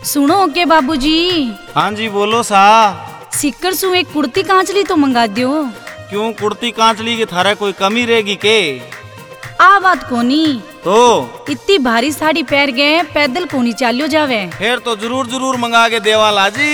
सुनो के बाबूजी। हाँ जी बोलो सा। सिक्कर सु एक कुर्ती कांचली तो मंगा दियो। क्यों कुर्ती कांचली के थारा कोई कमी रहेगी के? आ बात कोनी तो इतनी भारी साड़ी पहन गए पैदल कोनी चालियो जावे। फिर तो जरूर जरूर मंगा के देवाला जी।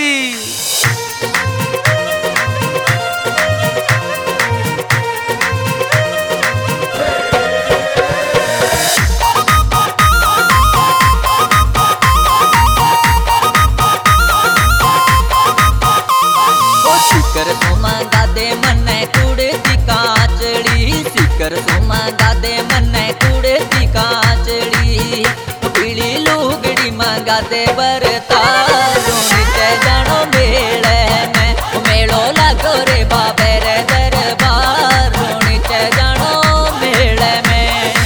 सिक्कर सु मंगा दे मन्ने कुर्ती कांचली, सिक्कर सु मंगा दे मन्ने कुर्ती कांचली, पीली लुगड़ी मंगा दे बरतारो नीचे जानो मेले में, मेलो लागो रे बाबे रे दरबार नीचे जानो मेले में।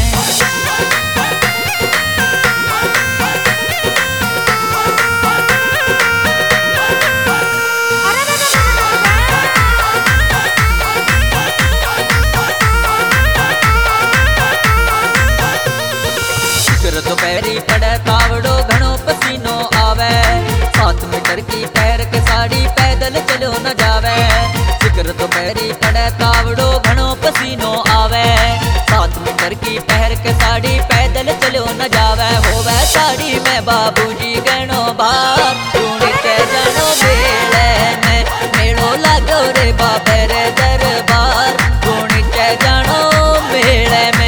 दोपहरी पड़े तावड़ो घणो पसीनो आवे, 7 मीटर की पैर के साड़ी पैदल चलो न जावे। सिकर दोपहरी पड़े तावड़ो घणो पसीनो आवे, 7 मीटर की पैर के साड़ी पैदल चलो न जावे। होवे साड़ी में बाबूजी गणो बार नीचे जानो मेले में, मेलो लागो रे बाबे रे दरबार नीचे जानो मेले में।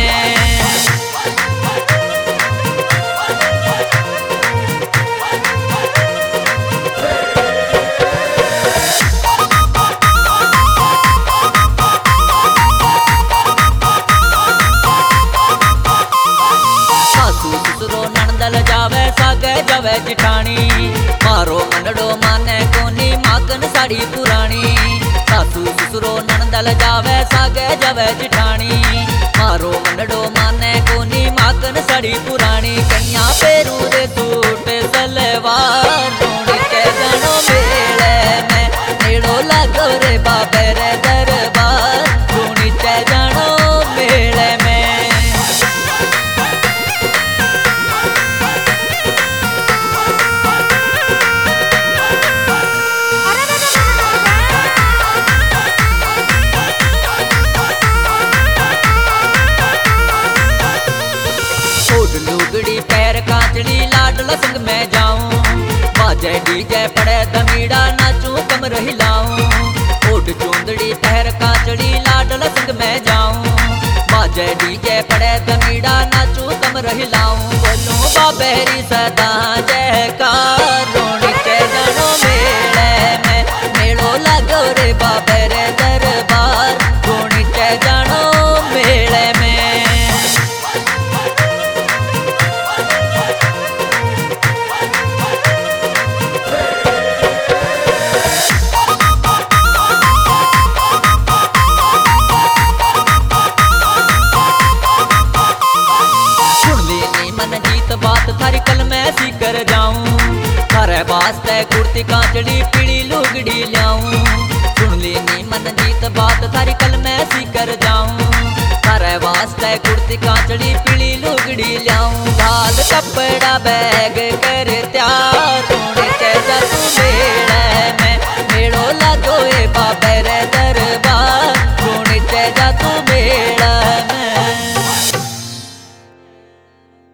जावे सागे जावे जिठानी, मारो मनड़ो माने कोनी माकन साड़ी पुरानी। सासू ससुरो नंदल जावे सागे जावे जिठानी, मारो मनड़ो माने कोनी माकन साड़ी पुरानी। कैया पेरू दे सूट सलवार नीचे जानो मेले में, नेड़ो लागो रे बाबे रे दरबार नीचे जानो मेले में। लुगड़ी पैर कांचली लाडला संग में जाऊं, बाजे डीजे पड़े दमीड़ा नाचूं कमर हिलाऊं। ओढ़ चूंदड़ी पैर कांचली लाडला संग में जाऊं, बाजे डीजे पड़े दमीड़ा नाचूं कमर हिलाऊं। बोलूं बाबेरी सदा जयकार नीचे जानो मेले में, मेलो लागो रे बाबे रे दरबार नीचे जानो मेले में। बात थारी कल मैं सी कर जाऊं, थारे वास्ते कुर्ती कांचली पीली लुगड़ी लाऊं। सुन ली नी मन जीत बात थारी कल मैं सी कर जाऊं, थारे वास्ते कुर्ती कांचली पीली लुगड़ी लाऊं। घाल कपड़ा बैग के